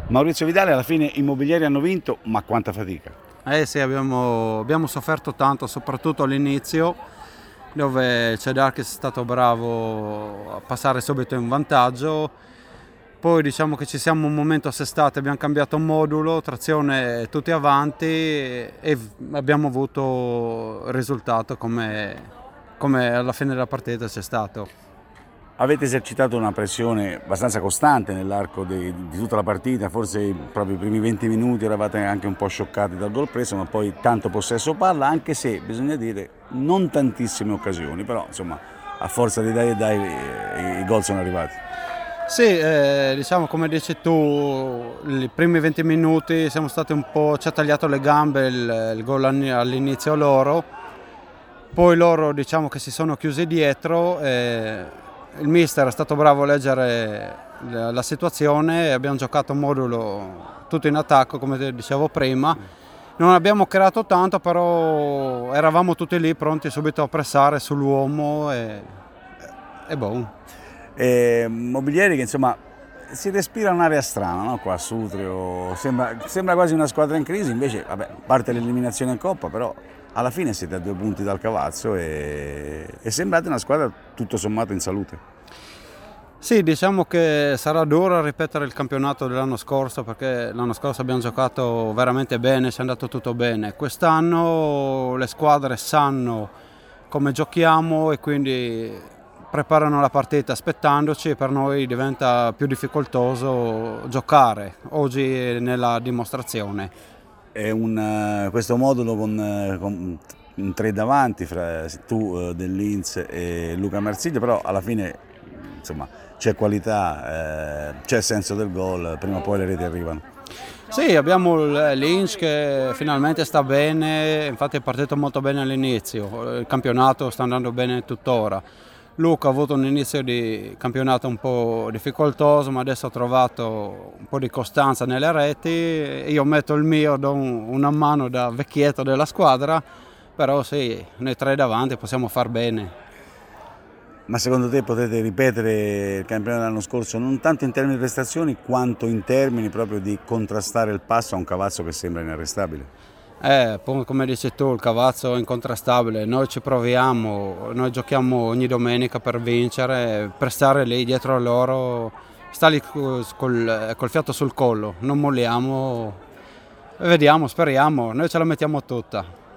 Maurizio Vidale, alla fine i mobilieri hanno vinto, ma quanta fatica. Sì, abbiamo sofferto tanto, soprattutto all'inizio, dove Cedarkis è stato bravo a passare subito in vantaggio. Poi diciamo che ci siamo un momento assestati, abbiamo cambiato modulo, trazione tutti avanti e abbiamo avuto il risultato come alla fine della partita c'è stato. Avete esercitato una pressione abbastanza costante nell'arco di tutta la partita, forse proprio i primi 20 minuti eravate anche un po' scioccati dal gol preso, ma poi tanto possesso palla, anche se bisogna dire non tantissime occasioni, però insomma a forza di dai e dai i gol sono arrivati. Sì, diciamo come dici tu, i primi 20 minuti siamo stati un po', ci ha tagliato le gambe il gol all'inizio loro, poi loro diciamo che si sono chiusi dietro. Il mister è stato bravo a leggere la situazione e abbiamo giocato un modulo tutto in attacco, come ti dicevo prima. Non abbiamo creato tanto, però eravamo tutti lì pronti subito a pressare sull'uomo e boh. Mobilieri che insomma si respira un'area strana, no? Qua a Sutrio sembra quasi una squadra in crisi, invece vabbè, parte l'eliminazione in Coppa, però alla fine siete a 2 punti dal Cavazzo e sembrate una squadra tutto sommato in salute. Sì, diciamo che sarà duro ripetere il campionato dell'anno scorso, perché l'anno scorso abbiamo giocato veramente bene, ci è andato tutto bene. Quest'anno le squadre sanno come giochiamo e quindi preparano la partita aspettandoci, e per noi diventa più difficoltoso giocare. Oggi è nella dimostrazione. È questo modulo con 3 davanti, fra tu del Linz e Luca Marsiglio, però alla fine insomma c'è qualità, c'è senso del gol, prima o poi le reti arrivano. Sì, abbiamo il Linz che finalmente sta bene, infatti è partito molto bene all'inizio, il campionato sta andando bene tuttora. Luca ha avuto un inizio di campionato un po' difficoltoso, ma adesso ha trovato un po' di costanza nelle reti. Io metto il mio, do una mano da vecchietto della squadra, però sì, noi 3 davanti possiamo far bene. Ma secondo te potete ripetere il campionato dell'anno scorso, non tanto in termini di prestazioni, quanto in termini proprio di contrastare il passo a un Cavazzo che sembra inarrestabile? Come dici tu, il Cavazzo è incontrastabile, noi ci proviamo, noi giochiamo ogni domenica per vincere, per stare lì dietro a loro, sta lì col fiato sul collo, non molliamo, vediamo, speriamo, noi ce la mettiamo tutta.